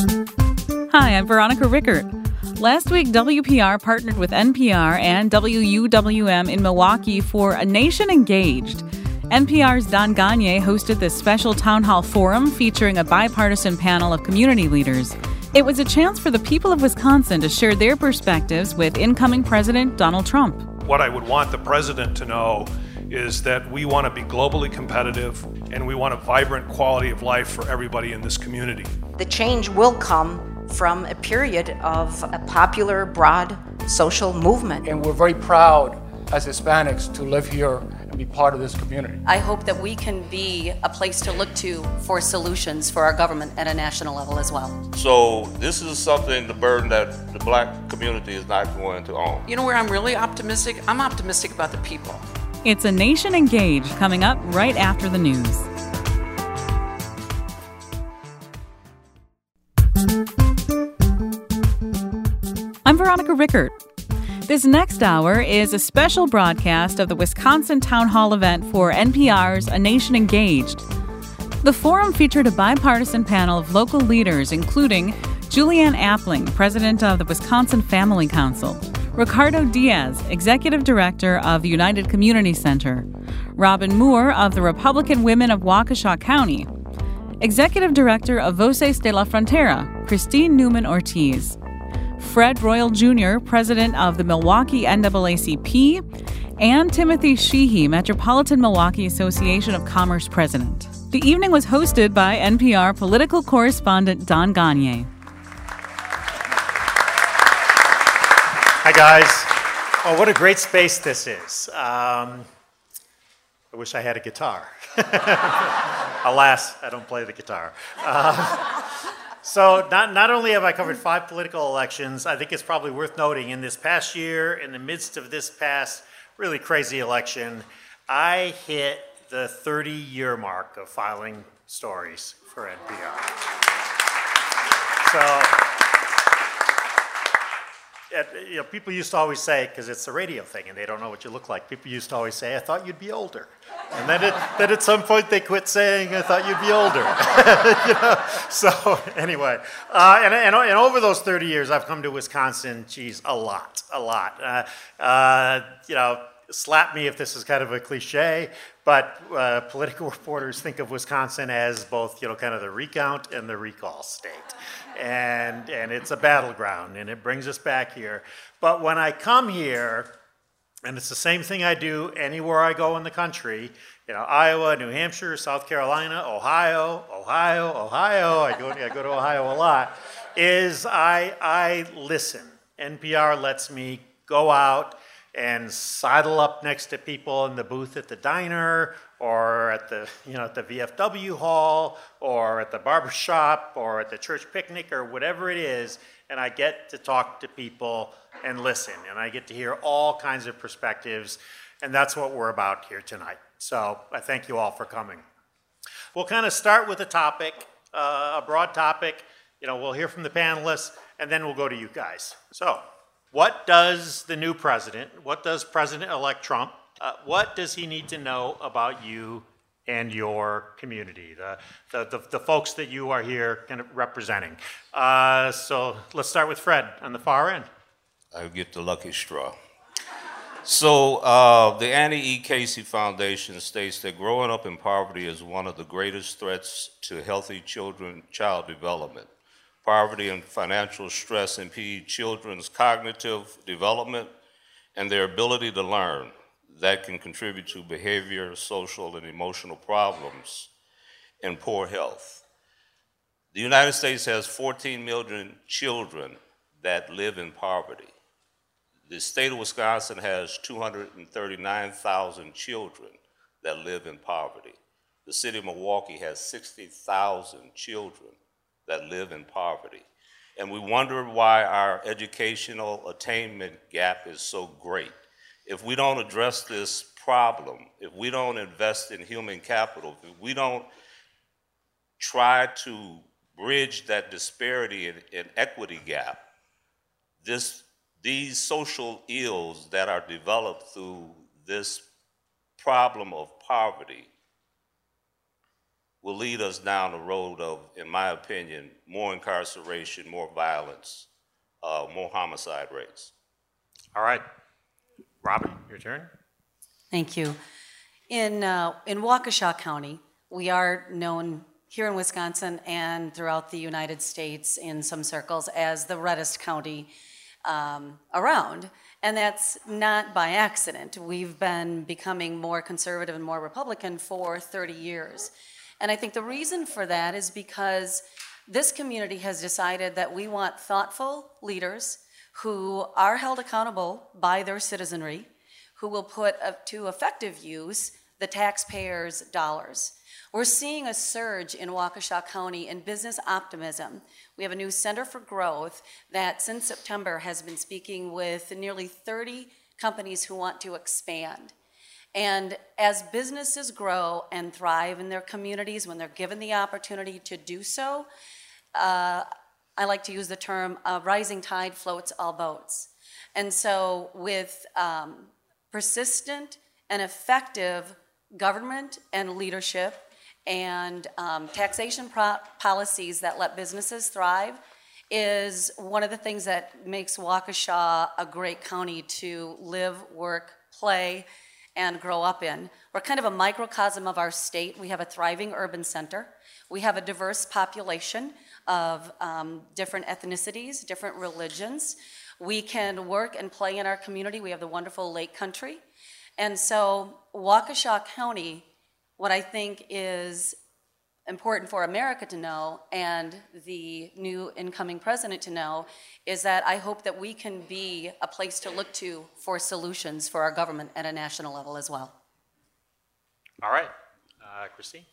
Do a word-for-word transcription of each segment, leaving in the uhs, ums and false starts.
Hi, I'm Veronica Rickert. Last week, W P R partnered with N P R and W U W M in Milwaukee for A Nation Engaged. N P R's Don Gonyea hosted this special town hall forum featuring a bipartisan panel of community leaders. It was a chance for the people of Wisconsin to share their perspectives with incoming President Donald Trump. What I would want the president to know is that we want to be globally competitive and we want a vibrant quality of life for everybody in this community. The change will come from a period of a popular, broad social movement. And we're very proud as Hispanics to live here and be part of this community. I hope that we can be a place to look to for solutions for our government at a national level as well. So this is something, the burden that the black community is not going to own. You know where I'm really optimistic? I'm optimistic about the people. It's A Nation Engaged coming up right after the news. I'm Veronica Rickert. This next hour is a special broadcast of the Wisconsin Town Hall event for N P R's A Nation Engaged. The forum featured a bipartisan panel of local leaders, including Julianne Appling, president of the Wisconsin Family Council, Ricardo Diaz, executive director of the United Community Center, Robin Moore of the Republican Women of Waukesha County, executive director of Voces de la Frontera, Christine Newman Ortiz, Fred Royal Junior, president of the Milwaukee N double A C P, and Timothy Sheehy, Metropolitan Milwaukee Association of Commerce president. The evening was hosted by N P R political correspondent Don Gonyea. Hi, guys. Oh, what a great space this is. Um, I wish I had a guitar. Alas, I don't play the guitar. Uh, So not, not only have I covered five political elections, I think it's probably worth noting in this past year, in the midst of this past really crazy election, I hit the thirty-year mark of filing stories for N P R. So, it, you know, people used to always say, because it's a radio thing and they don't know what you look like, people used to always say, I thought you'd be older. And then, it, then at some point they quit saying, I thought you'd be older. You know? So anyway, uh, and, and, and over those thirty years, I've come to Wisconsin, geez, a lot, a lot. Uh, uh, you know, slap me if this is kind of a cliche, but uh, political reporters think of Wisconsin as both, you know, kind of the recount and the recall state. And, and it's a battleground, and it brings us back here. But when I come here, and it's the same thing I do anywhere I go in the country, you know, Iowa, New Hampshire, South Carolina, Ohio, Ohio, Ohio, I go, I go to Ohio a lot, is I, I listen. N P R lets me go out and sidle up next to people in the booth at the diner or at the, you know, at the V F W hall or at the barber shop or at the church picnic or whatever it is, and I get to talk to people and listen, and I get to hear all kinds of perspectives, and that's what we're about here tonight. So I thank you all for coming. We'll kind of start with a topic, uh, a broad topic. You know, we'll hear from the panelists, and then we'll go to you guys. So, what does the new president, what does President-elect Trump, uh, what does he need to know about you and your community, the, the, the, the folks that you are here kind of representing? Uh, so let's start with Fred on the far end. I get the lucky straw. So uh, the Annie E. Casey Foundation states that growing up in poverty is one of the greatest threats to healthy children, child development. Poverty and financial stress impede children's cognitive development and their ability to learn. That can contribute to behavior, social, and emotional problems and poor health. The United States has fourteen million children that live in poverty. The state of Wisconsin has two hundred thirty-nine thousand children that live in poverty. The city of Milwaukee has sixty thousand children that live in poverty. And we wonder why our educational attainment gap is so great. If we don't address this problem, if we don't invest in human capital, if we don't try to bridge that disparity and, and equity gap, this, these social ills that are developed through this problem of poverty will lead us down the road of, in my opinion, more incarceration, more violence, uh, more homicide rates. All right. Robin, your turn. Thank you. In, uh, in Waukesha County, we are known here in Wisconsin and throughout the United States in some circles as the reddest county um, around. And that's not by accident. We've been becoming more conservative and more Republican for thirty years. And I think the reason for that is because this community has decided that we want thoughtful leaders who are held accountable by their citizenry, who will put to effective use the taxpayers' dollars. We're seeing a surge in Waukesha County in business optimism. We have a new Center for Growth that since September has been speaking with nearly thirty companies who want to expand. And as businesses grow and thrive in their communities when they're given the opportunity to do so, uh, I like to use the term, a rising tide floats all boats. And so with um, persistent and effective government and leadership and um, taxation pro- policies that let businesses thrive is one of the things that makes Waukesha a great county to live, work, play, and grow up in. We're kind of a microcosm of our state. We have a thriving urban center. We have a diverse population of um, different ethnicities, different religions. We can work and play in our community. We have the wonderful Lake Country. And so Waukesha County, what I think is important for America to know and the new incoming president to know is that I hope that we can be a place to look to for solutions for our government at a national level as well. All right. Uh, Christine?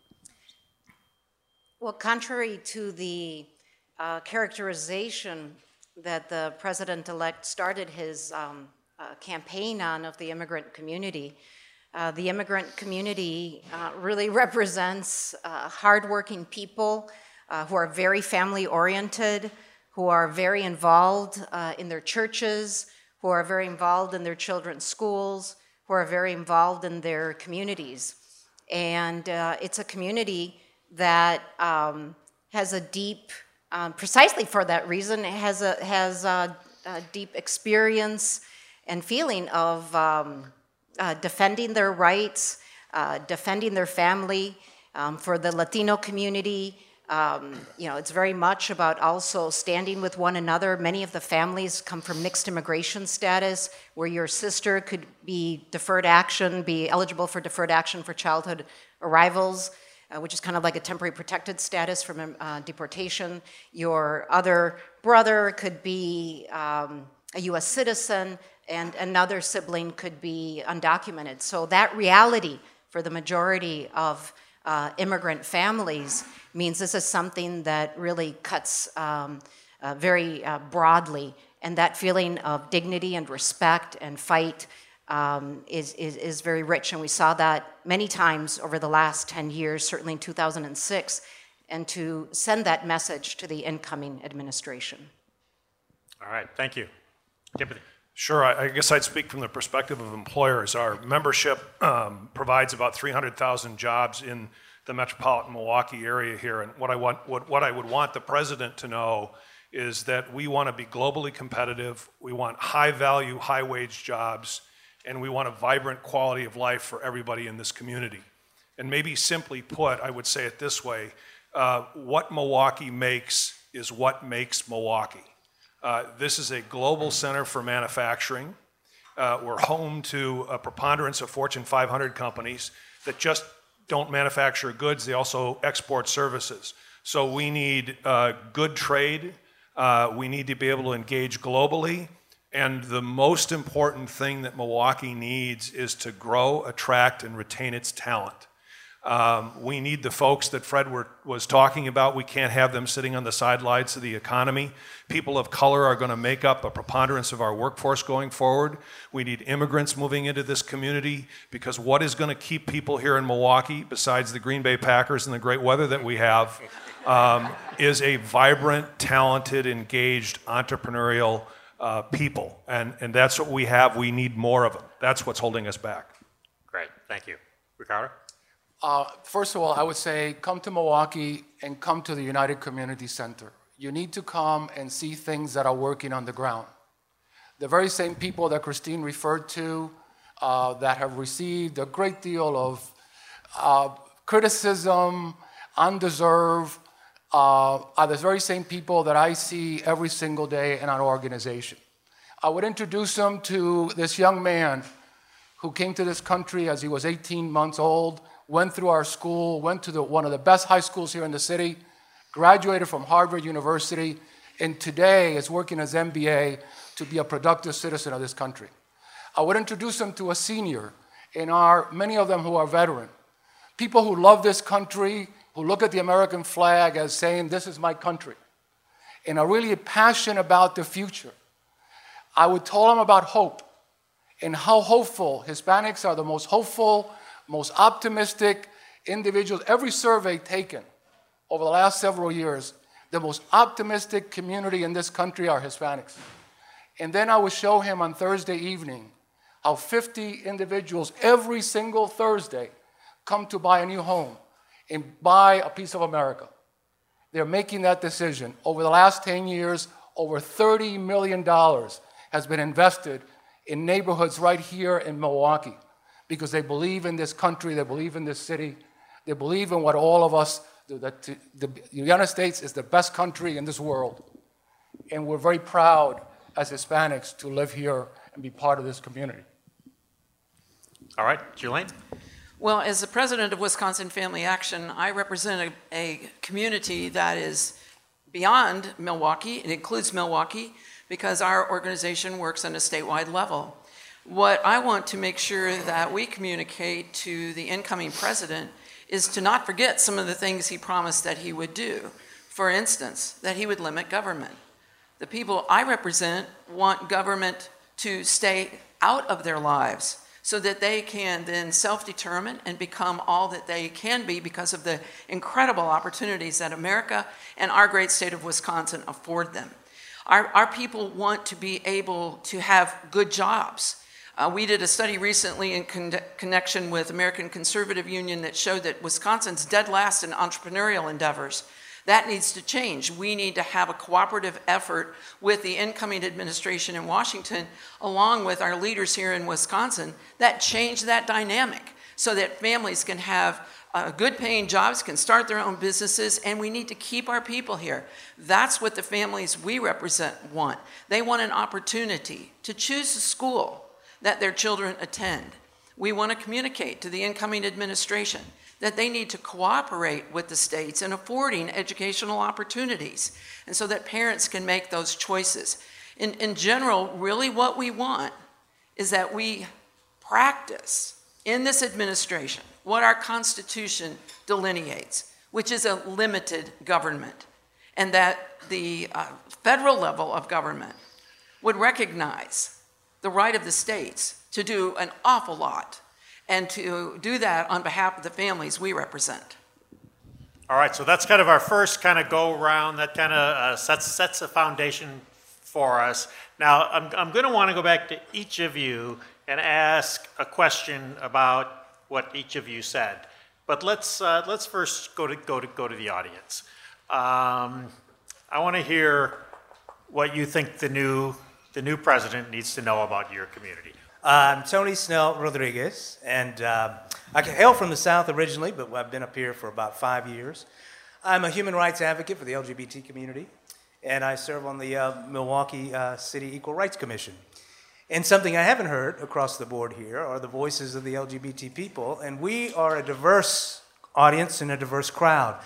Well, contrary to the uh, characterization that the president-elect started his um, uh, campaign on of the immigrant community, uh, the immigrant community uh, really represents uh, hardworking people uh, who are very family-oriented, who are very involved uh, in their churches, who are very involved in their children's schools, who are very involved in their communities. And uh, it's a community that um, has a deep, um, precisely for that reason, has a, has a, a deep experience and feeling of um, uh, defending their rights, uh, defending their family. Um, for the Latino community, um, you know, it's very much about also standing with one another. Many of the families come from mixed immigration status, where your sister could be deferred action, be eligible for deferred action for childhood arrivals, Uh, which is kind of like a temporary protected status from uh, deportation. Your other brother could be um, a U S citizen, and another sibling could be undocumented. So that reality for the majority of uh, immigrant families means this is something that really cuts um, uh, very uh, broadly, and that feeling of dignity and respect and fight Um, is, is, is very rich, and we saw that many times over the last ten years, certainly in two thousand six, and to send that message to the incoming administration. All right, thank you. Timothy. Sure, I, I guess I'd speak from the perspective of employers. Our membership um, provides about three hundred thousand jobs in the metropolitan Milwaukee area here, and what I want, what, what I would want the president to know is that we want to be globally competitive, we want high-value, high-wage jobs, and we want a vibrant quality of life for everybody in this community. And maybe simply put, I would say it this way, uh, what Milwaukee makes is what makes Milwaukee. Uh, this is a global center for manufacturing. Uh, we're home to a preponderance of Fortune five hundred companies that just don't manufacture goods, they also export services. So we need uh, good trade, uh, we need to be able to engage globally, and the most important thing that Milwaukee needs is to grow, attract, and retain its talent. Um, we need the folks that Fred were, was talking about. We can't have them sitting on the sidelines of the economy. People of color are going to make up a preponderance of our workforce going forward. We need immigrants moving into this community, because what is going to keep people here in Milwaukee, besides the Green Bay Packers and the great weather that we have, um, is a vibrant, talented, engaged, entrepreneurial Uh, people, and, and that's what we have. We need more of them. That's what's holding us back. Great, thank you. Ricardo? Uh, first of all, I would say come to Milwaukee and come to the United Community Center. You need to come and see things that are working on the ground. The very same people that Christine referred to uh, that have received a great deal of uh, criticism, undeserved, uh, are the very same people that I see every single day in our organization. I would introduce them to this young man who came to this country as he was eighteen months old, went through our school, went to the, one of the best high schools here in the city, graduated from Harvard University, and today is working as M B A to be a productive citizen of this country. I would introduce them to a senior, and our, many of them who are veteran, people who love this country, who look at the American flag as saying, this is my country, and are really passionate about the future. I would tell them about hope and how hopeful. Hispanics are the most hopeful, most optimistic individuals. Every survey taken over the last several years, the most optimistic community in this country are Hispanics. And then I would show him on Thursday evening how fifty individuals every single Thursday come to buy a new home and buy a piece of America. They're making that decision. Over the last ten years, over thirty million dollars has been invested in neighborhoods right here in Milwaukee because they believe in this country, they believe in this city, they believe in what all of us do, that the United States is the best country in this world. And we're very proud as Hispanics to live here and be part of this community. All right, Julaine? Well, as the president of Wisconsin Family Action, I represent a, a community that is beyond Milwaukee. It includes Milwaukee because our organization works on a statewide level. What I want to make sure that we communicate to the incoming president is to not forget some of the things he promised that he would do. For instance, that he would limit government. The people I represent want government to stay out of their lives so that they can then self-determine and become all that they can be because of the incredible opportunities that America and our great state of Wisconsin afford them. Our, our people want to be able to have good jobs. Uh, we did a study recently in con- connection with American Conservative Union that showed that Wisconsin's dead last in entrepreneurial endeavors. That needs to change. We need to have a cooperative effort with the incoming administration in Washington, along with our leaders here in Wisconsin, that change that dynamic so that families can have uh, good paying jobs, can start their own businesses, and we need to keep our people here. That's what the families we represent want. They want an opportunity to choose a school that their children attend. We want to communicate to the incoming administration that they need to cooperate with the states in affording educational opportunities, and so that parents can make those choices. In, in general, really what we want is that we practice in this administration what our Constitution delineates, which is a limited government, and that the uh, federal level of government would recognize the right of the states to do an awful lot, and to do that on behalf of the families we represent. All right, so that's kind of our first kind of go around. That kind of uh, sets sets a foundation for us. Now, I'm I'm going to want to go back to each of you and ask a question about what each of you said. But let's uh, let's first go to go to go to the audience. Um, I want to hear what you think the new the new president needs to know about your community. I'm Tony Snell Rodriguez, and uh, I hail from the South originally, but I've been up here for about five years. I'm a human rights advocate for the L G B T community, and I serve on the uh, Milwaukee uh, City Equal Rights Commission. And something I haven't heard across the board here are the voices of the L G B T people, and we are a diverse audience and a diverse crowd.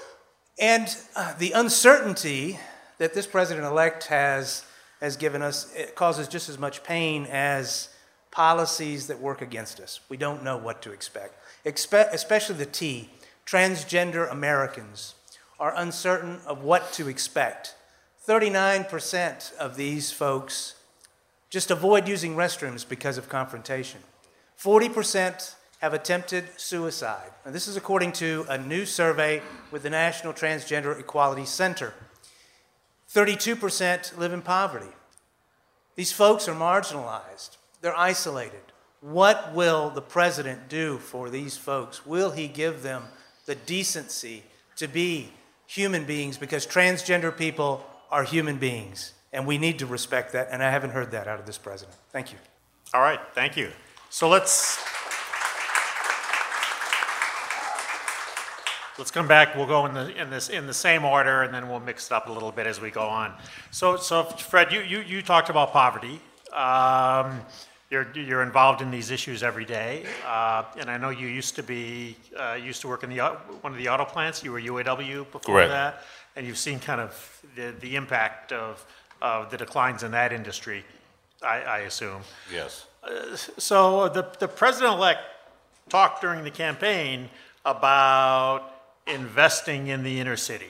And uh, the uncertainty that this president-elect has, has given us, it causes just as much pain as policies that work against us. We don't know what to expect, Expe- especially the T. Transgender Americans are uncertain of what to expect. thirty-nine percent of these folks just avoid using restrooms because of confrontation. forty percent have attempted suicide. Now, this is according to a new survey with the National Transgender Equality Center. thirty-two percent live in poverty. These folks are marginalized. They're isolated. What will the president do for these folks? Will he give them the decency to be human beings? Because transgender people are human beings, and we need to respect that, and I haven't heard that out of this president. Thank you. All right, thank you. So let's let's come back. We'll go in the in this in the same order, and then we'll mix it up a little bit as we go on. So, so Fred, you you, you talked about poverty. Um, you're you're involved in these issues every day, uh, and I know you used to be uh, used to work in the one of the auto plants. You were U A W before Correct. that, and you've seen kind of the the impact of of the declines in that industry, I, I assume. Yes. Uh, so the, the president-elect talked during the campaign about investing in the inner city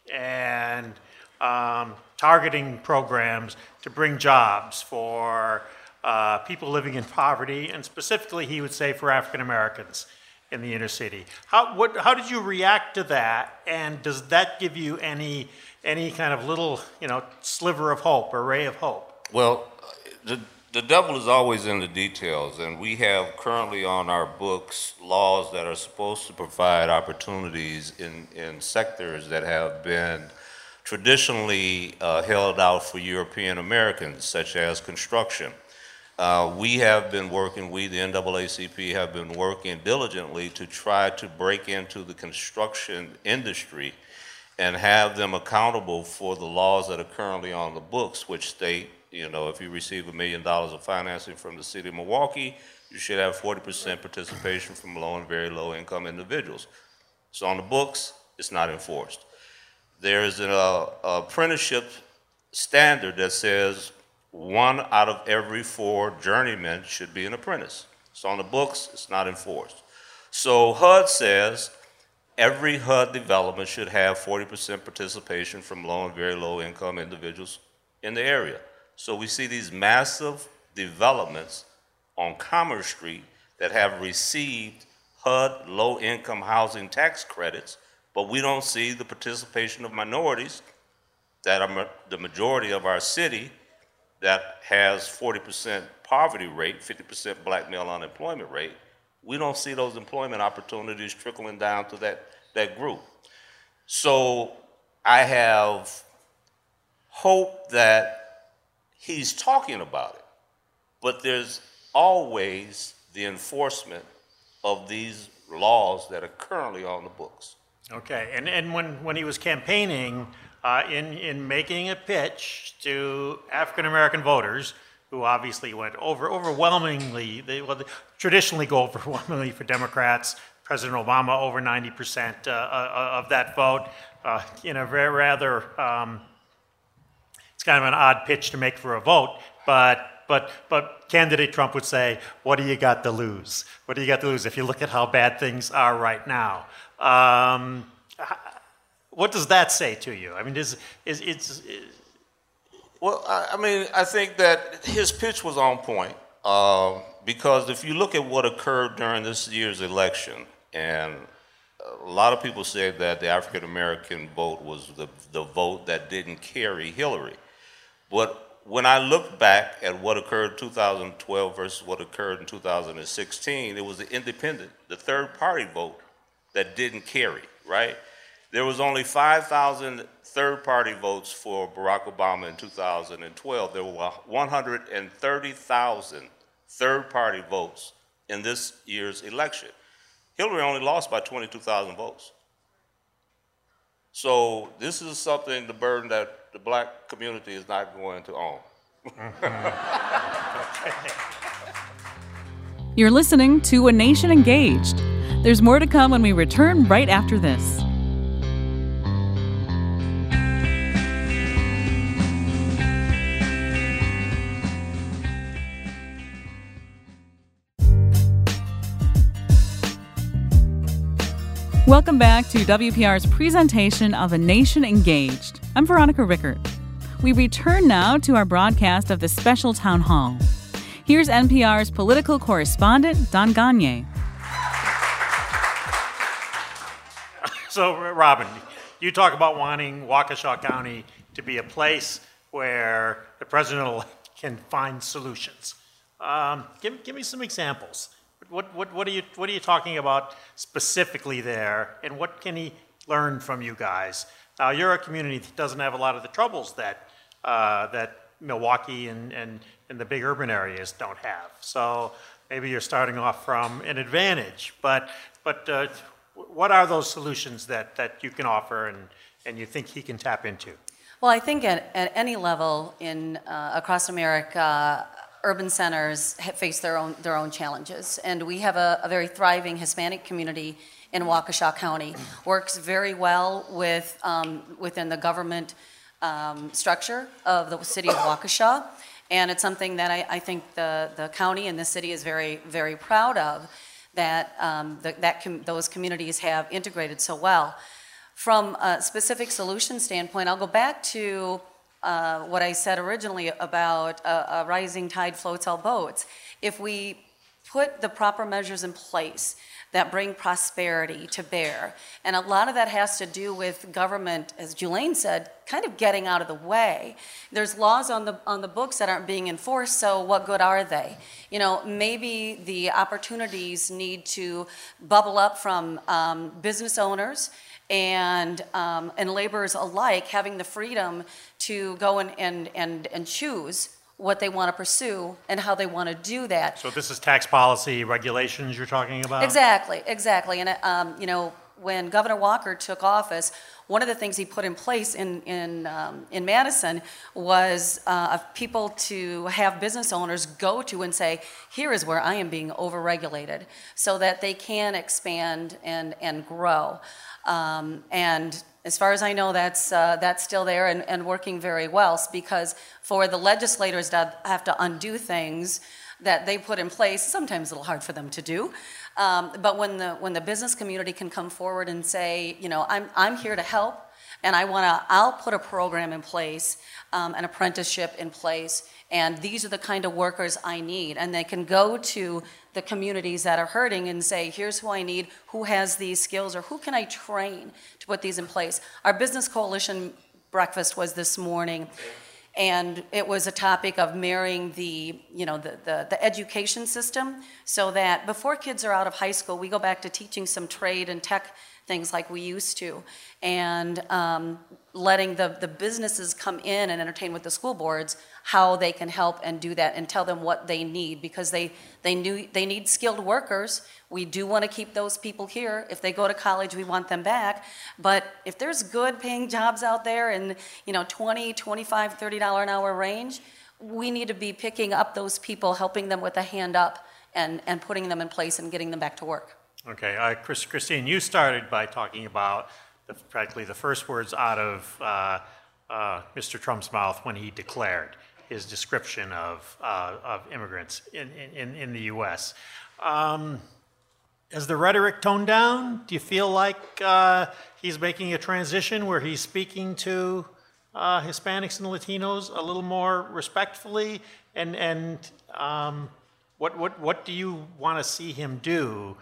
and um, targeting programs to bring jobs for uh, people living in poverty, and specifically, he would say, for African Americans in the inner city. How, what, how did you react to that, and does that give you any, any kind of little, you know, sliver of hope or ray of hope? Well, the The devil is always in the details, and we have currently on our books laws that are supposed to provide opportunities in, in sectors that have been traditionally uh, held out for European Americans, such as construction. Uh, we have been working, we, the N double A C P, have been working diligently to try to break into the construction industry and have them accountable for the laws that are currently on the books, which state, you know, if you receive a million dollars of financing from the city of Milwaukee, you should have forty percent participation from low and very low income individuals. So on the books, it's not enforced. There is an uh, apprenticeship standard that says one out of every four journeymen should be an apprentice. So on the books, it's not enforced. So H U D says every H U D development should have forty percent participation from low and very low income individuals in the area. So we see these massive developments on Commerce Street that have received H U D low-income housing tax credits, but we don't see the participation of minorities that are the majority of our city that has forty percent poverty rate, fifty percent black male unemployment rate. We don't see those employment opportunities trickling down to that, that group. So I have hope that he's talking about it, but there's always the enforcement of these laws that are currently on the books. Okay, and, and when, when he was campaigning, uh, in, in making a pitch to African-American voters, who obviously went over overwhelmingly, they well, they traditionally go overwhelmingly for Democrats, President Obama over ninety percent uh, uh, of that vote, uh, you know, very rather, um, it's kind of an odd pitch to make for a vote, but but but candidate Trump would say, what do you got to lose? What do you got to lose if you look at how bad things are right now? Um, what does that say to you? I mean, is is it's is, well, I, I mean, I think that his pitch was on point, uh, because if you look at what occurred during this year's election, and a lot of people said that the African American vote was the the vote that didn't carry Hillary. But when I look back at what occurred in two thousand twelve versus what occurred in two thousand sixteen, it was the independent, the third party vote that didn't carry, right? There was only five thousand third party votes for Barack Obama in two thousand twelve. There were one hundred thirty thousand third party votes in this year's election. Hillary only lost by twenty-two thousand votes. So this is something, the burden that the black community is not going to own. You're listening to A Nation Engaged. There's more to come when we return right after this. Welcome back to W P R's presentation of A Nation Engaged. I'm Veronica Rickert. We return now to our broadcast of the special town hall. Here's N P R's political correspondent, Don Gagne. So, Robin, you talk about wanting Waukesha County to be a place where the president can find solutions. Um, give, give me some examples. What, what, what, are you, what are you talking about specifically there, and what can he learn from you guys? Now, you're a community that doesn't have a lot of the troubles that, uh, that Milwaukee and, and, and the big urban areas don't have. So maybe you're starting off from an advantage, but, but uh, what are those solutions that, that you can offer and, and you think he can tap into? Well, I think at, at any level in uh, across America, urban centers face their own their own challenges, and we have a, a very thriving Hispanic community in Waukesha County. Works very well with um, within the government um, structure of the city of Waukesha, and it's something that I, I think the the county and the city is very very proud of, that um, the, that com- those communities have integrated so well. From a specific solution standpoint, I'll go back to uh, what I said originally about a, a rising tide floats all boats. If we put the proper measures in place that bring prosperity to bear, and a lot of that has to do with government, as Julaine said, kind of getting out of the way. There's laws on the on the books that aren't being enforced, so what good are they? You know, maybe the opportunities need to bubble up from um, business owners and um, and laborers alike, having the freedom to go and, and, and, and choose what they want to pursue and how they want to do that. So this is tax policy regulations you're talking about? Exactly, exactly. And um, you know, when Governor Walker took office, one of the things he put in place in in um, in Madison was uh, of people to have business owners go to and say, here is where I am being overregulated, so that they can expand and and grow. Um, and as far as I know, that's uh, that's still there and, and working very well, because for the legislators that have to undo things that they put in place, sometimes a little hard for them to do. Um, but when the when the business community can come forward and say, you know, I'm I'm here to help, and I want to, I'll put a program in place, um, an apprenticeship in place, and these are the kind of workers I need, and they can go to the communities that are hurting and say, here's who I need, who has these skills, or who can I train to put these in place. Our business coalition breakfast was this morning, and it was a topic of marrying the, you know, the, the, the education system, so that before kids are out of high school, we go back to teaching some trade and tech things like we used to, and um, letting the, the businesses come in and entertain with the school boards how they can help and do that, and tell them what they need, because they, they, knew, they need skilled workers. We do want to keep those people here. If they go to college, we want them back. But if there's good paying jobs out there in, you know, twenty, twenty-five, thirty dollars an hour range, we need to be picking up those people, helping them with a hand up, and, and putting them in place and getting them back to work. Okay, uh, Chris, Christine, you started by talking about the, practically the first words out of uh, uh, Mister Trump's mouth when he declared his description of, uh, of immigrants in, in, in the U S. Um, has the rhetoric toned down? Do you feel like uh, he's making a transition where he's speaking to uh, Hispanics and Latinos a little more respectfully? And, and um, what, what, what do you want to see him do?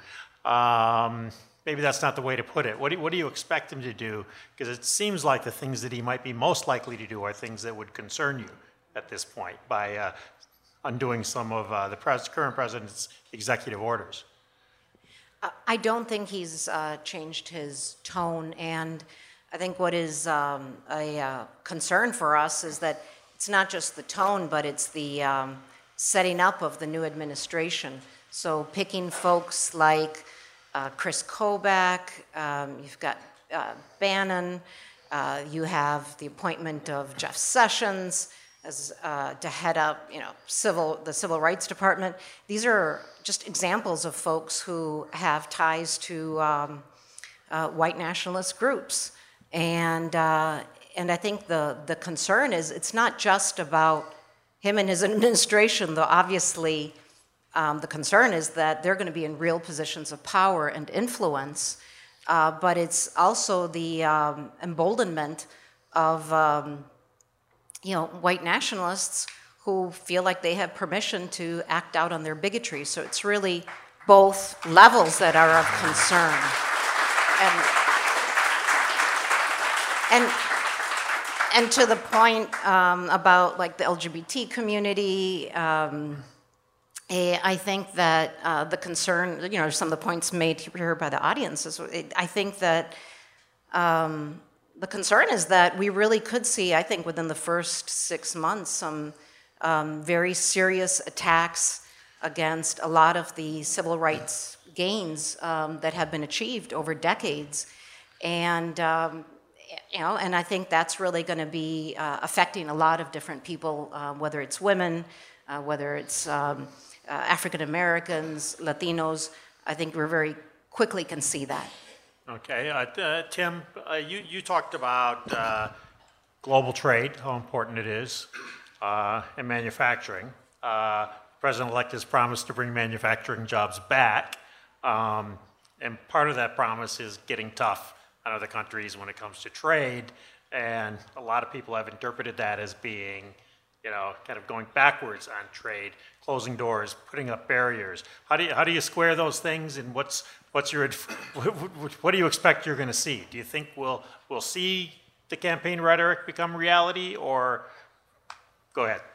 Um, maybe that's not the way to put it. What do, what do you expect him to do? Because it seems like the things that he might be most likely to do are things that would concern you at this point, by uh, undoing some of uh, the pres- current president's executive orders. Uh, I don't think he's uh, changed his tone, and I think what is um, a uh, concern for us is that it's not just the tone, but it's the um, setting up of the new administration. So picking folks like uh, Chris Kobach, um, you've got uh, Bannon, uh, you have the appointment of Jeff Sessions as uh, to head up, you know, civil the Civil Rights Department. These are just examples of folks who have ties to um, uh, white nationalist groups, and uh, and I think the the concern is it's not just about him and his administration, though obviously. Um, the concern is that they're going to be in real positions of power and influence, uh, but it's also the um, emboldenment of um, you know, white nationalists who feel like they have permission to act out on their bigotry. So it's really both levels that are of concern. And, and, and to the point um, about like the L G B T community, um, eh, I think that uh, the concern, you know, some of the points made here by the audience is, I think that um, the concern is that we really could see, I think, within the first six months, some um, very serious attacks against a lot of the civil rights gains um, that have been achieved over decades. And, um, you know, and I think that's really going to be uh, affecting a lot of different people, uh, whether it's women, uh, whether it's um, uh, African Americans, Latinos. I think we're very quickly can see that. Okay, uh, uh, Tim, uh, you, you talked about uh, global trade, how important it is, uh, and manufacturing. Uh, President-elect has promised to bring manufacturing jobs back, um, and part of that promise is getting tough on other countries when it comes to trade, and a lot of people have interpreted that as being, you know, kind of going backwards on trade, closing doors, putting up barriers. How do you, how do you square those things, and what's what's your what do you expect you're going to see? Do you think we'll we'll see the campaign rhetoric become reality, or go ahead?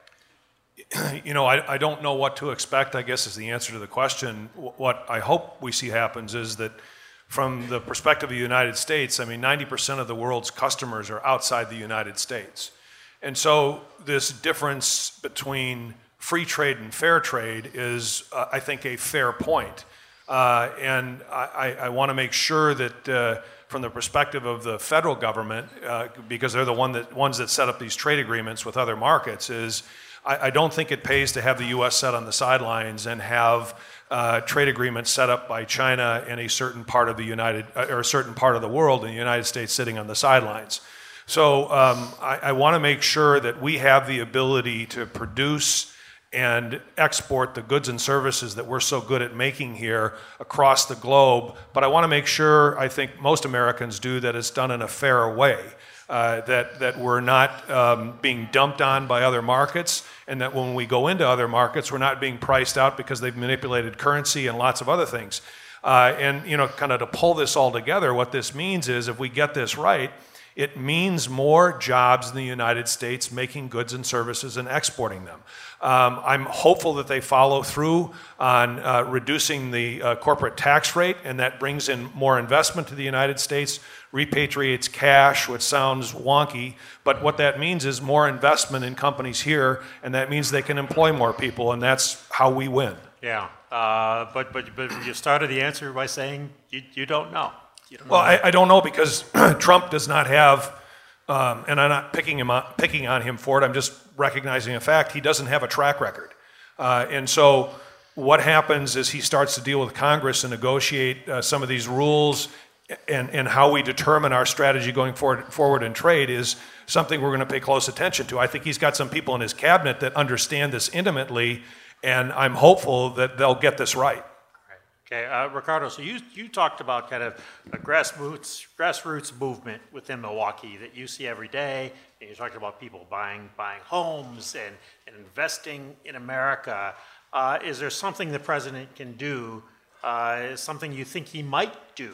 You know, I, I don't know what to expect, I guess, is the answer to the question. What I hope we see happens is that from the perspective of the United States, I mean, ninety percent of the world's customers are outside the United States. And so this difference between free trade and fair trade is, uh, I think, a fair point. Uh, and I, I want to make sure that uh, from the perspective of the federal government, uh, because they're the one that, ones that set up these trade agreements with other markets, is I, I don't think it pays to have the U S set on the sidelines and have uh, trade agreements set up by China and a certain part of the United, or a certain part of the world, and the United States sitting on the sidelines. So um, I, I want to make sure that we have the ability to produce and export the goods and services that we're so good at making here across the globe. But I want to make sure, I think most Americans do, that it's done in a fair way, uh, that, that we're not um, being dumped on by other markets, and that when we go into other markets, we're not being priced out because they've manipulated currency and lots of other things. Uh, and, you know, kind of to pull this all together, what this means is if we get this right, it means more jobs in the United States making goods and services and exporting them. Um, I'm hopeful that they follow through on uh, reducing the uh, corporate tax rate, and that brings in more investment to the United States, repatriates cash, which sounds wonky, but what that means is more investment in companies here, and that means they can employ more people, and that's how we win. Yeah, uh, but, but, but you started the answer by saying you, you don't know. Well, I, I don't know, because Trump does not have, um, and I'm not picking him on, picking on him for it, I'm just recognizing a fact, he doesn't have a track record. Uh, and so what happens is he starts to deal with Congress and negotiate uh, some of these rules, and, and how we determine our strategy going forward, forward in trade is something we're going to pay close attention to. I think he's got some people in his cabinet that understand this intimately, and I'm hopeful that they'll get this right. Okay, uh, Ricardo, so you, you talked about kind of a grassroots, grassroots movement within Milwaukee that you see every day, and you talked about people buying, buying homes and, and investing in America. Uh, is there something the president can do, uh, something you think he might do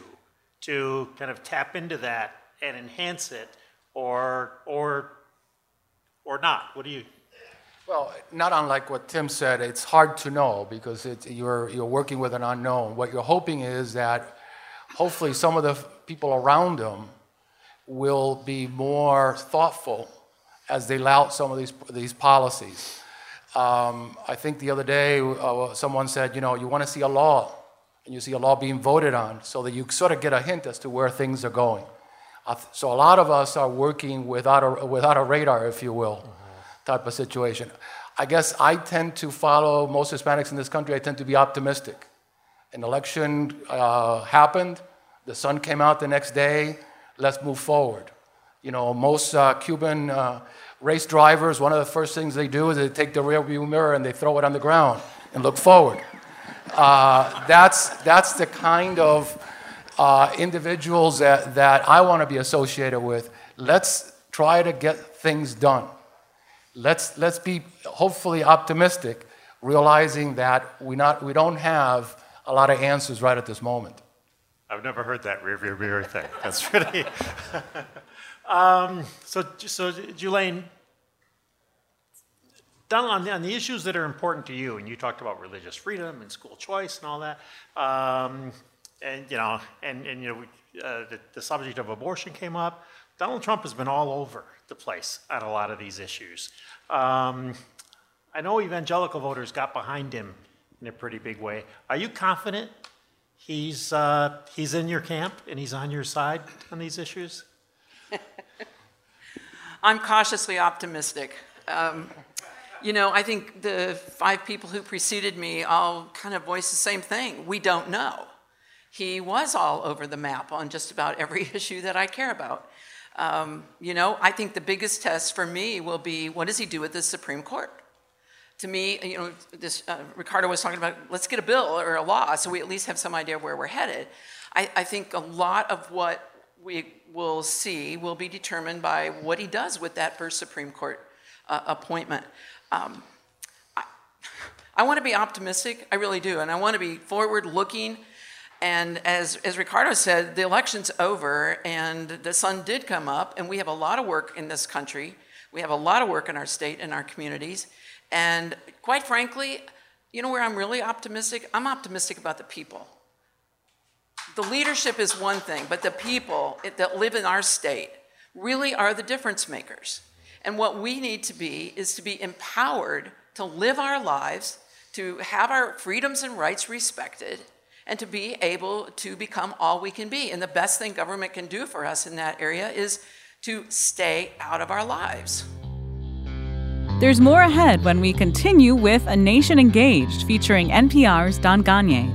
to kind of tap into that and enhance it, or, or, or not? What do you... Well, not unlike what Tim said, it's hard to know because it's, you're, you're working with an unknown. What you're hoping is that hopefully some of the people around him will be more thoughtful as they lout some of these, these policies. Um, I think the other day uh, someone said, you know, you want to see a law, and you see a law being voted on so that you sort of get a hint as to where things are going. Uh, so a lot of us are working without a, without a radar, if you will. Mm-hmm. Type of situation. I guess I tend to follow most Hispanics in this country. I tend to be optimistic. An election uh, happened, the sun came out the next day, let's move forward. You know, most uh, Cuban uh, race drivers, one of the first things they do is they take the rearview mirror and they throw it on the ground and look forward. Uh, that's, that's the kind of uh, individuals that, that I want to be associated with. Let's try to get things done. Let's, let's be hopefully optimistic, realizing that we, not, we don't have a lot of answers right at this moment. I've never heard that rear view mirror thing. That's really... um, so, so, Julaine, Donald, on the, on the issues that are important to you, and you talked about religious freedom and school choice and all that, um, and you know, and and you know, uh, the, the subject of abortion came up. Donald Trump has been all over the place on a lot of these issues. Um, I know evangelical voters got behind him in a pretty big way. Are you confident he's uh, he's in your camp and he's on your side on these issues? I'm cautiously optimistic. Um, you know, I think the five people who preceded me all kind of voiced the same thing. We don't know. He was all over the map on just about every issue that I care about. Um, you know, I think the biggest test for me will be, what does he do with the Supreme Court? To me, you know, this uh, Ricardo was talking about, let's get a bill or a law so we at least have some idea where we're headed. I, I think a lot of what we will see will be determined by what he does with that first Supreme Court uh, appointment. Um, I, I want to be optimistic, I really do, and I want to be forward-looking. And as, as Ricardo said, the election's over, and the sun did come up, and we have a lot of work in this country. We have a lot of work in our state and our communities. And quite frankly, you know where I'm really optimistic? I'm optimistic about the people. The leadership is one thing, but the people that live in our state really are the difference makers. And what we need to be is to be empowered to live our lives, to have our freedoms and rights respected, and to be able to become all we can be. And the best thing government can do for us in that area is to stay out of our lives. There's more ahead when we continue with A Nation Engaged, featuring N P R's Don Gonyea.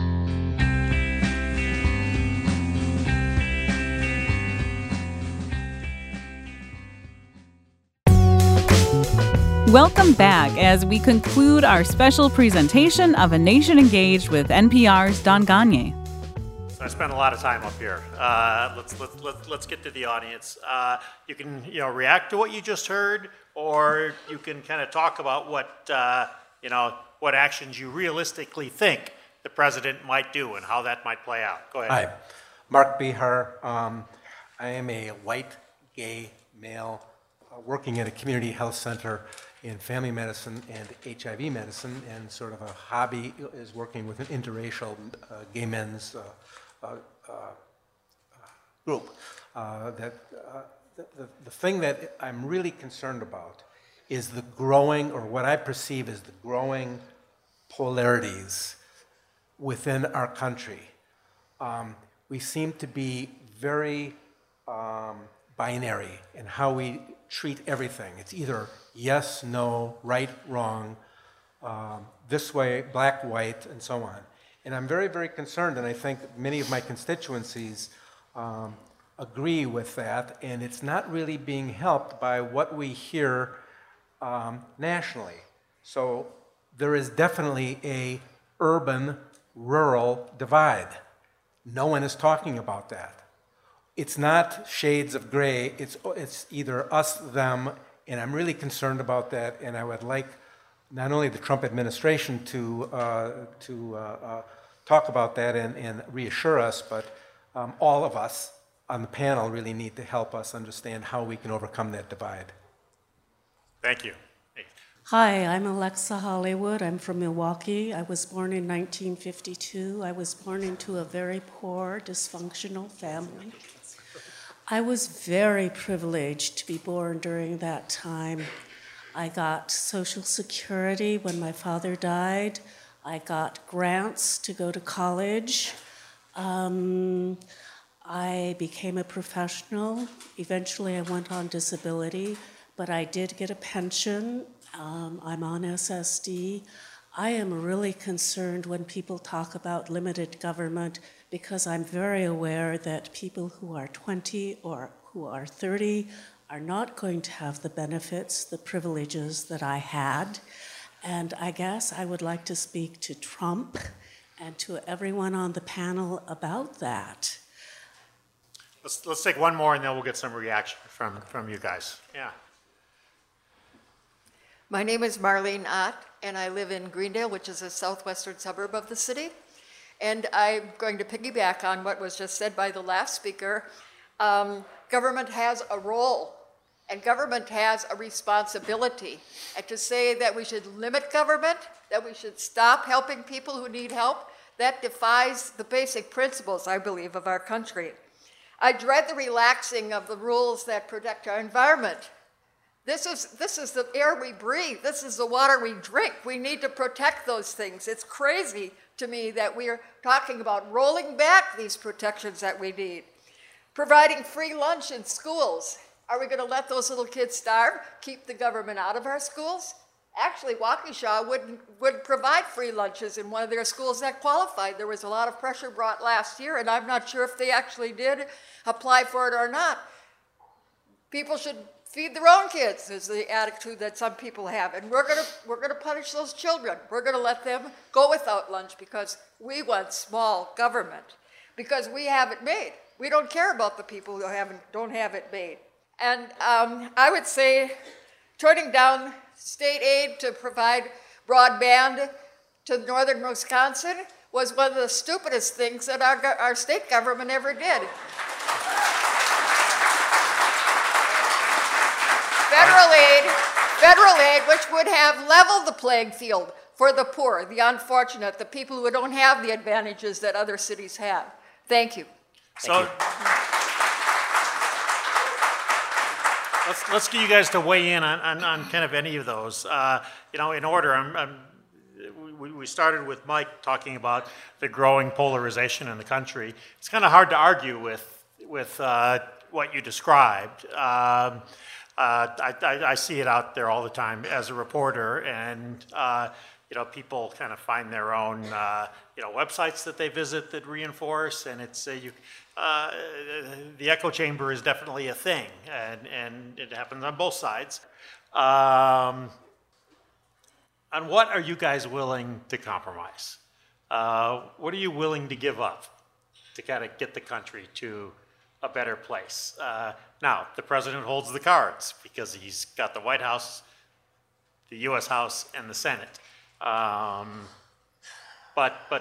Welcome back as we conclude our special presentation of A Nation Engaged with N P R's Don Gonyea. So I spent a lot of time up here. Uh, let's, let's, let's, let's get to the audience. Uh, you can you know, react to what you just heard, or you can kind of talk about what, uh, you know, what actions you realistically think the president might do and how that might play out. Go ahead. Hi, Mark Behar. Um, I am a white, gay male uh, working at a community health center in family medicine and H I V medicine, and sort of a hobby is working with an interracial uh, gay men's uh, uh, uh, group. Uh, that uh, the, the, the thing that I'm really concerned about is the growing, or what I perceive as the growing polarities within our country. Um, we seem to be very um, binary in how we treat everything. It's either yes, no, right, wrong, um, this way, black, white, and so on. And I'm very, very concerned, and I think many of my constituencies um, agree with that, and it's not really being helped by what we hear um, nationally. So there is definitely a urban-rural divide. No one is talking about that. It's not shades of gray, it's, it's either us, them, and I'm really concerned about that, and I would like not only the Trump administration to, uh, to uh, uh, talk about that and, and reassure us, but um, all of us on the panel really need to help us understand how we can overcome that divide. Thank you. Hey. Hi, I'm Alexa Hollywood. I'm from Milwaukee. I was born in nineteen fifty-two. I was born into a very poor, dysfunctional family. I was very privileged to be born during that time. I got Social Security when my father died. I got grants to go to college. Um, I became a professional. Eventually I went on disability, but I did get a pension. Um, I'm on S S D. I am really concerned when people talk about limited government, because I'm very aware that people who are twenty or who are thirty are not going to have the benefits, the privileges that I had. And I guess I would like to speak to Trump and to everyone on the panel about that. Let's, let's take one more and then we'll get some reaction from, from you guys. Yeah. My name is Marlene Ott, and I live in Greendale, which is a southwestern suburb of the city. And I'm going to piggyback on what was just said by the last speaker. Um, government has a role And government has a responsibility. And to say that we should limit government, that we should stop helping people who need help, that defies the basic principles, I believe, of our country. I dread the relaxing of the rules that protect our environment. This is, this is the air we breathe. This is the water we drink. We need to protect those things. It's crazy to me that we are talking about rolling back these protections that we need. Providing free lunch in schools. Are we going to let those little kids starve? Keep the government out of our schools? Actually, Waukesha would, would provide free lunches in one of their schools that qualified. There was a lot of pressure brought last year, and I'm not sure if they actually did apply for it or not. People should feed their own kids, is the attitude that some people have. And we're going to we're going to punish those children. We're going to let them go without lunch because we want small government, because we have it made. We don't care about the people who haven't, don't have it made. And um, I would say turning down state aid to provide broadband to northern Wisconsin was one of the stupidest things that our, our state government ever did. Federal aid, federal aid, which would have leveled the playing field for the poor, the unfortunate, the people who don't have the advantages that other cities have. Thank you. So, let's, let's get you guys to weigh in on, on, on kind of any of those. Uh, you know, in order, I'm, I'm, we, we started with Mike talking about the growing polarization in the country. It's kind of hard to argue with, with uh, what you described. Um, uh, I, I, I see it out there all the time as a reporter, and uh, you know, people kind of find their own, uh, you know, websites that they visit that reinforce, and it's uh, you. Uh, the echo chamber is definitely a thing, and, and it happens on both sides. Um, on what are you guys willing to compromise? Uh, what are you willing to give up to kind of get the country to a better place? Uh, now, the president holds the cards because he's got the White House, the U S House, and the Senate. Um, but, but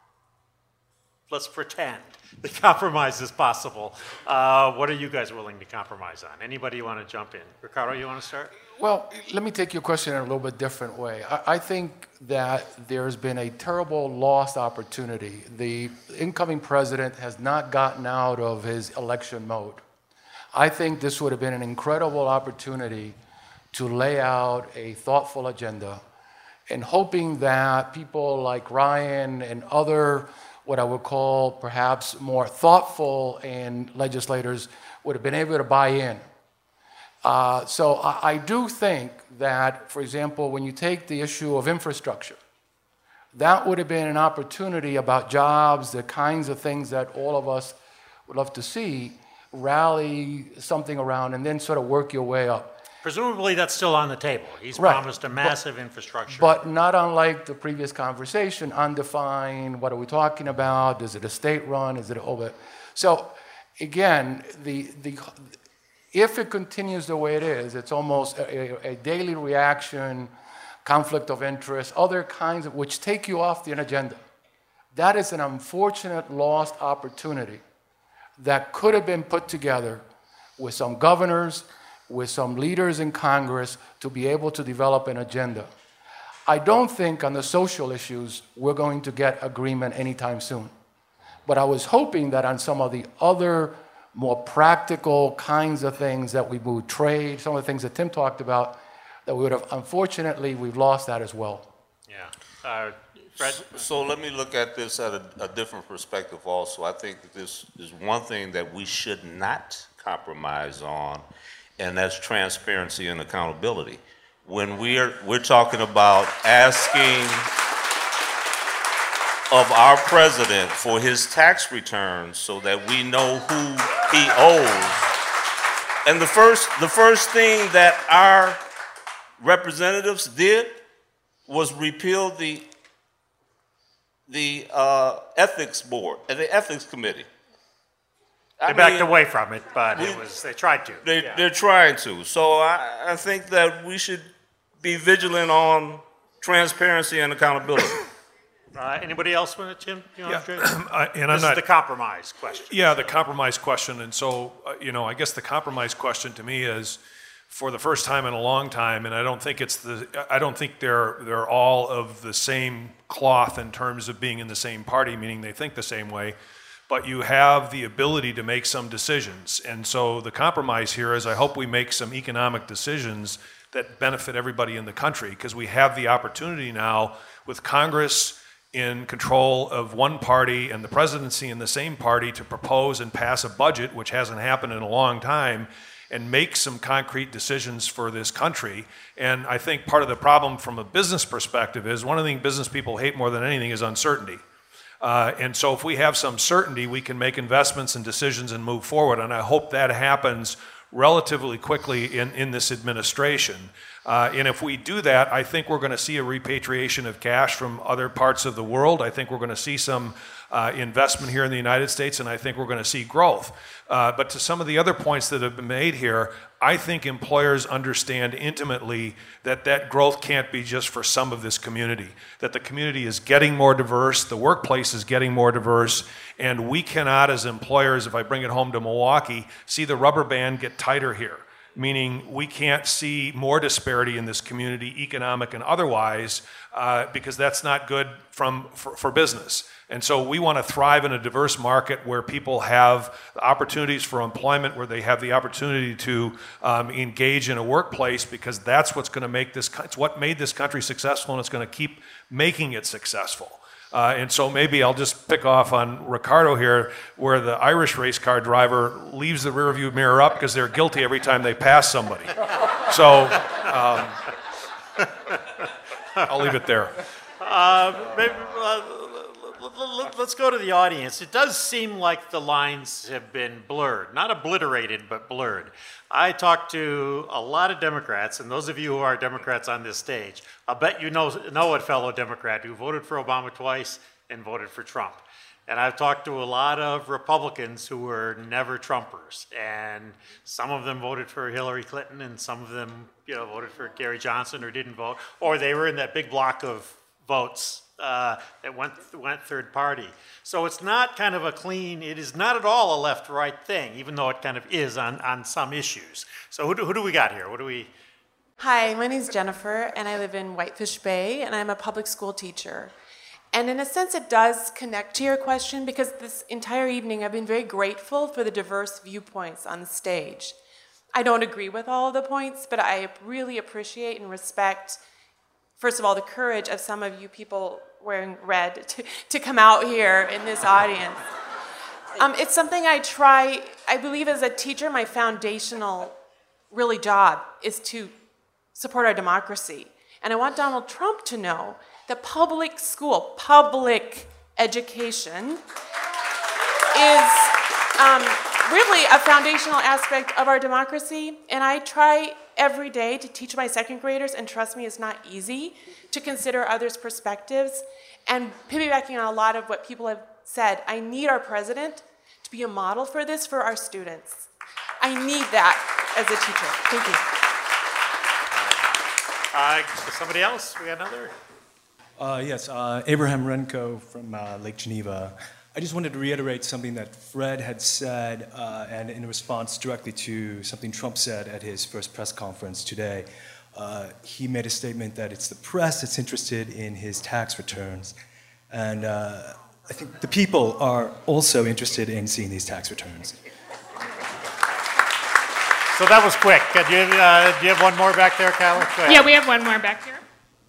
let's pretend the compromise is possible. Uh, what are you guys willing to compromise on? Anybody want to jump in? Ricardo, you want to start? Well, let me take your question in a little bit different way. I, I think that there's been a terrible lost opportunity. The incoming president has not gotten out of his election mode. I think this would have been an incredible opportunity to lay out a thoughtful agenda, and hoping that people like Ryan and other, what I would call perhaps more thoughtful and legislators would have been able to buy in. Uh, so I, I do think that, for example, when you take the issue of infrastructure, that would have been an opportunity about jobs, the kinds of things that all of us would love to see, rally something around and then sort of work your way up. Presumably that's still on the table. He's Right. promised a massive But- infrastructure. But not unlike the previous conversation, undefined, what are we talking about? Is it a state run? Is it a over? So again, the, the, if it continues the way it is, it's almost a, a daily reaction, conflict of interest, other kinds of, which take you off the agenda. That is an unfortunate lost opportunity that could have been put together with some governors, with some leaders in Congress to be able to develop an agenda. I don't think on the social issues we're going to get agreement anytime soon. But I was hoping that on some of the other more practical kinds of things that we would trade, some of the things that Tim talked about, that we would have, unfortunately, we've lost that as well. Yeah. Uh, Fred? So let me look at this at a, a different perspective also. I think that this is one thing that we should not compromise on, and that's transparency and accountability. When we're, we're talking about asking of our president for his tax returns so that we know who he owes. And the first, the first thing that our representatives did was repeal the, the uh, ethics board, uh, the ethics committee. They I backed mean, away from it, but we- it was, they tried to. They, yeah. They're trying to. So I, I think that we should be vigilant on transparency and accountability. Uh, anybody else want to, Tim? You want to Yeah, address? I- and I'm This not- is the compromise question. Yeah, the compromise question. And so, uh, you know, I guess the compromise question to me is, for the first time in a long time, and I don't think it's the I don't think they're they're all of the same cloth in terms of being in the same party, meaning they think the same way, but you have the ability to make some decisions. And so the compromise here is I hope we make some economic decisions that benefit everybody in the country, because we have the opportunity now with Congress in control of one party and the presidency in the same party to propose and pass a budget, which hasn't happened in a long time, and make some concrete decisions for this country. And I think part of the problem from a business perspective is one of the things business people hate more than anything is uncertainty. Uh, and so if we have some certainty, we can make investments and decisions and move forward. And I hope that happens relatively quickly in, in this administration. Uh, and if we do that, I think we're going to see a repatriation of cash from other parts of the world. I think we're going to see some uh, investment here in the United States, and I think we're going to see growth. Uh, but to some of the other points that have been made here, I think employers understand intimately that that growth can't be just for some of this community, that the community is getting more diverse, the workplace is getting more diverse, and we cannot, as employers, if I bring it home to Milwaukee, see the rubber band get tighter here. Meaning we can't see more disparity in this community, economic and otherwise, uh, because that's not good from for, for business. And so we want to thrive in a diverse market where people have opportunities for employment, where they have the opportunity to um, engage in a workplace, because that's what's going to make this, it's what made this country successful, and it's going to keep making it successful. Uh, and so maybe I'll just pick off on Ricardo here, where the Irish race car driver leaves the rearview mirror up because they're guilty every time they pass somebody. So um, I'll leave it there. Uh, maybe, uh, let's go to the audience. It does seem like the lines have been blurred, not obliterated, but blurred. I talked to a lot of Democrats, and those of you who are Democrats on this stage, I'll bet you know, know a fellow Democrat who voted for Obama twice and voted for Trump. And I've talked to a lot of Republicans who were never Trumpers, and some of them voted for Hillary Clinton, and some of them, you know, voted for Gary Johnson or didn't vote, or they were in that big block of votes uh, that went went third party. So it's not kind of a clean, it is not at all a left-right thing, even though it kind of is on, on some issues. So who do, who do we got here? What do we? Hi, my name is Jennifer, and I live in Whitefish Bay, and I'm a public school teacher. And in a sense, it does connect to your question, because this entire evening I've been very grateful for the diverse viewpoints on the stage. I don't agree with all of the points, but I really appreciate and respect, first of all, the courage of some of you people wearing red to, to come out here in this audience. Um, it's something I try, I believe as a teacher, my foundational really job is to support our democracy. And I want Donald Trump to know that public school, public education is um, really a foundational aspect of our democracy. And I try every day to teach my second graders, and trust me, it's not easy, to consider others' perspectives. And piggybacking on a lot of what people have said, I need our president to be a model for this for our students. I need that as a teacher. Thank you. Uh, somebody else? We got another? Uh, yes, uh, Abraham Renko from uh, Lake Geneva. I just wanted to reiterate something that Fred had said, uh, and in response directly to something Trump said at his first press conference today. Uh, he made a statement that it's the press that's interested in his tax returns. And uh, I think the people are also interested in seeing these tax returns. So that was quick. Uh, do, you, uh, do you have one more back there, Kyla? Yeah, we have one more back here.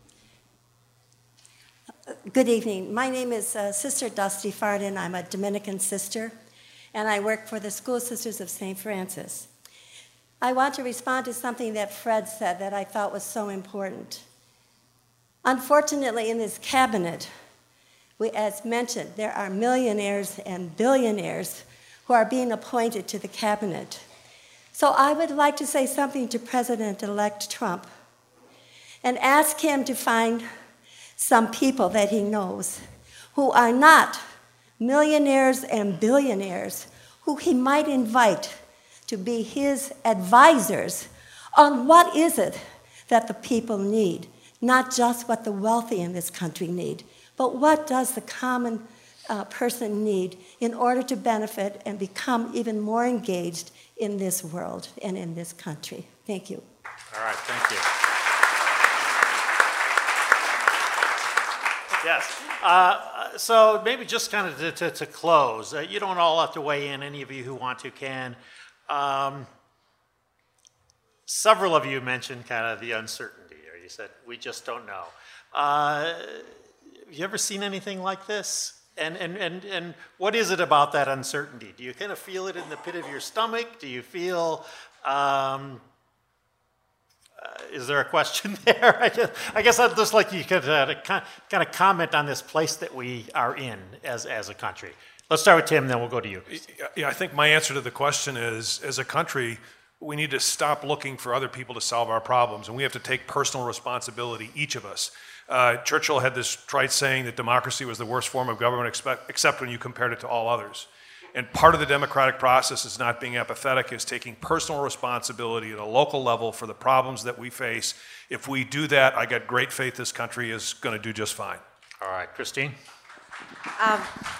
Good evening. My name is uh, Sister Dusty Fardin. I'm a Dominican sister, and I work for the School Sisters of Saint Francis. I want to respond to something that Fred said that I thought was so important. Unfortunately, in this cabinet, we, as mentioned, there are millionaires and billionaires who are being appointed to the cabinet. So I would like to say something to President-elect Trump and ask him to find some people that he knows who are not millionaires and billionaires, who he might invite to be his advisors on what is it that the people need, not just what the wealthy in this country need, but what does the common uh, person need in order to benefit and become even more engaged in this world and in this country. Thank you. All right, thank you. Yes. Uh, so maybe just kind of to, to, to close, uh, you don't all have to weigh in. Any of you who want to can. Um, several of you mentioned kind of the uncertainty, or you said, we just don't know. Uh, have you ever seen anything like this? And, and, and, and what is it about that uncertainty? Do you kind of feel it in the pit of your stomach? Do you feel... Um, Uh, is there a question there? I guess, I guess I'd just like you could uh, kind of comment on this place that we are in as, as a country. Let's start with Tim, then we'll go to you. Yeah, I think my answer to the question is, as a country, we need to stop looking for other people to solve our problems, and we have to take personal responsibility, each of us. Uh, Churchill had this trite saying that democracy was the worst form of government except, except when you compared it to all others. And part of the democratic process is not being apathetic, is taking personal responsibility at a local level for the problems that we face. If we do that, I got great faith this country is going to do just fine. All right, Christine? Um,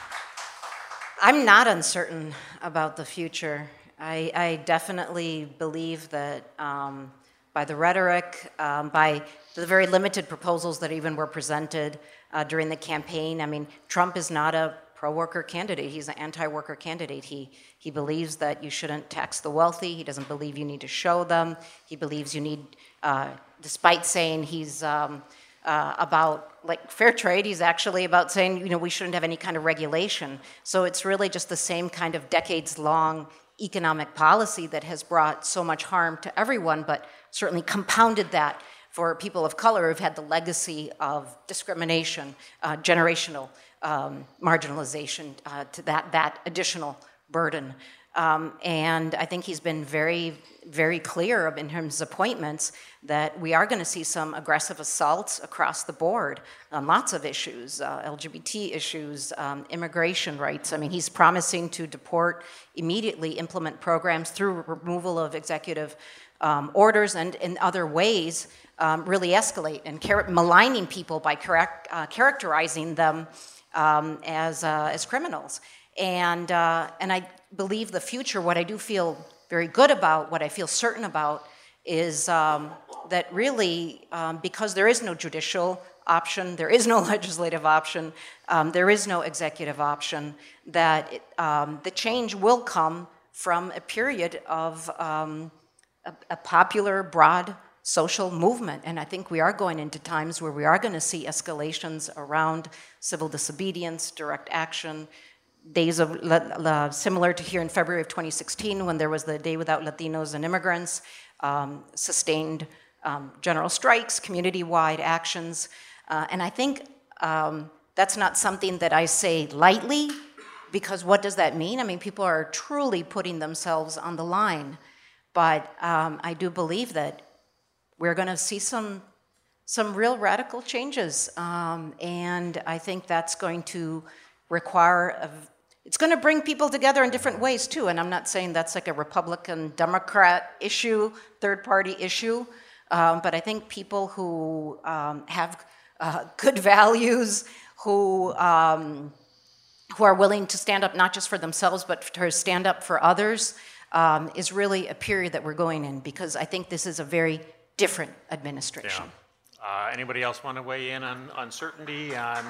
I'm not uncertain about the future. I, I definitely believe that um, by the rhetoric, um, by the very limited proposals that even were presented uh, during the campaign, I mean, Trump is not a pro-worker candidate. He's an anti-worker candidate. He he believes that you shouldn't tax the wealthy. He doesn't believe you need to show them. He believes you need, uh, despite saying he's um, uh, about like fair trade, he's actually about saying, you know, we shouldn't have any kind of regulation. So it's really just the same kind of decades-long economic policy that has brought so much harm to everyone, but certainly compounded that for people of color who've had the legacy of discrimination, uh, generational Um, marginalization uh, to that that additional burden. Um, and I think he's been very, very clear in terms of appointments that we are going to see some aggressive assaults across the board on lots of issues, uh, L G B T issues, um, immigration rights. I mean, he's promising to deport, immediately implement programs through removal of executive um, orders and in other ways um, really escalate and char- maligning people by correct, uh, characterizing them Um, as uh, as criminals, and uh, and I believe the future. What I do feel very good about, what I feel certain about, is um, that really, um, because there is no judicial option, there is no legislative option, um, there is no executive option, that it, um, the change will come from a period of um, a, a popular, broad social movement. And I think we are going into times where we are going to see escalations around civil disobedience, direct action, days of, uh, similar to here in February of twenty sixteen when there was the Day Without Latinos and Immigrants, um, sustained um, general strikes, community-wide actions. Uh, and I think um, that's not something that I say lightly, because what does that mean? I mean, people are truly putting themselves on the line. But um, I do believe that we're going to see some some real radical changes, um, and I think that's going to require a, it's going to bring people together in different ways too. And I'm not saying that's like a Republican Democrat issue, third party issue, um, but I think people who um, have uh, good values, who um, who are willing to stand up not just for themselves but to stand up for others, um, is really a period that we're going in, because I think this is a very different administration. Yeah. Uh, anybody else want to weigh in on uncertainty? On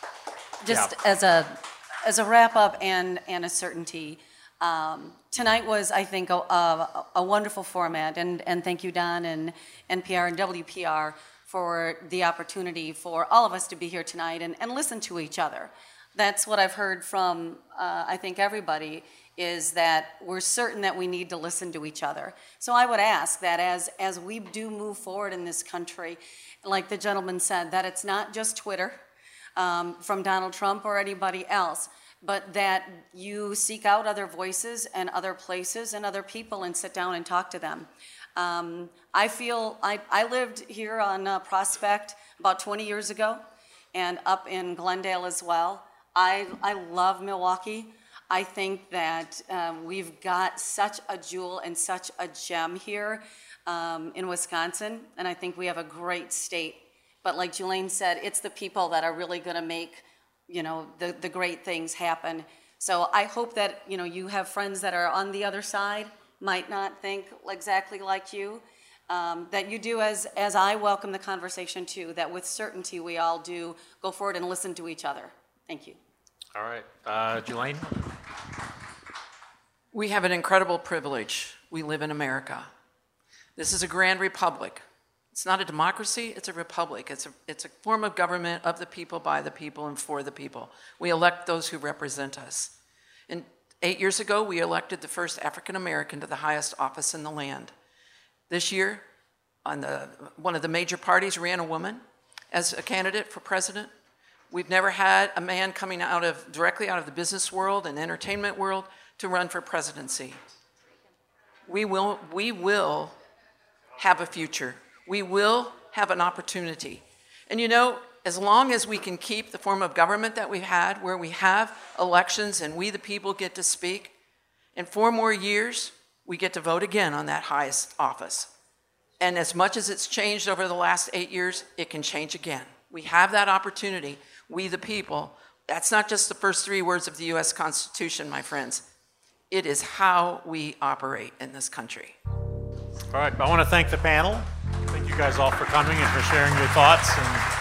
just yeah. as a as a wrap up and and a certainty. Um, tonight was, I think, a, a, a wonderful format, and and thank you, Don, and N P R and W P R for the opportunity for all of us to be here tonight and, and listen to each other. That's what I've heard from uh, I think everybody, is that we're certain that we need to listen to each other. So I would ask that as, as we do move forward in this country, like the gentleman said, that it's not just Twitter um, from Donald Trump or anybody else, but that you seek out other voices and other places and other people and sit down and talk to them. Um, I feel, I, I lived here on uh, Prospect about twenty years ago, and up in Glendale as well. I, I love Milwaukee. I think that um, we've got such a jewel and such a gem here um, in Wisconsin, and I think we have a great state. But like Jelaine said, it's the people that are really going to make, you know, the, the great things happen. So I hope that, you know, you have friends that are on the other side, might not think exactly like you, um, that you do as, as I welcome the conversation too, that with certainty we all do go forward and listen to each other. Thank you. All right. Uh, Jelaine? We have an incredible privilege. We live in America. This is a grand republic. It's not a democracy, it's a republic. It's a, it's a form of government of the people, by the people, and for the people. We elect those who represent us. And eight years ago, we elected the first African American to the highest office in the land. This year, on the, one of the major parties ran a woman as a candidate for president. We've never had a man coming out of, directly out of the business world and entertainment world to run for presidency. We will, we will have a future. We will have an opportunity. And you know, as long as we can keep the form of government that we've had, where we have elections and we the people get to speak, in four more years, we get to vote again on that highest office. And as much as it's changed over the last eight years, it can change again. We have that opportunity, we the people. That's not just the first three words of the U S Constitution, my friends. It is how we operate in this country. All right, I want to thank the panel. Thank you guys all for coming and for sharing your thoughts.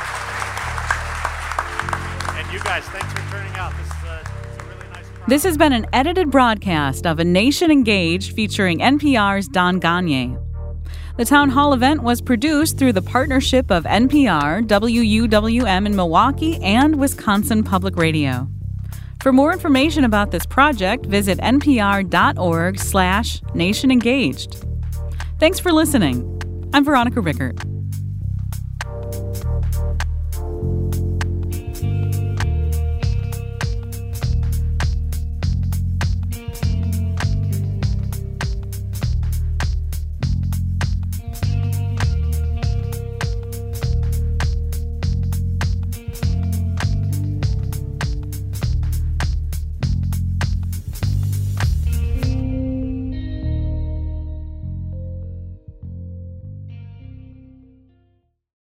And, and you guys, thanks for turning out. This is a, it's a really nice crowd. This has been an edited broadcast of A Nation Engaged featuring N P R's Don Gagne. The town hall event was produced through the partnership of N P R, W U W M in Milwaukee, and Wisconsin Public Radio. For more information about this project, visit npr.org slash nationengaged. Thanks for listening. I'm Veronica Rickert.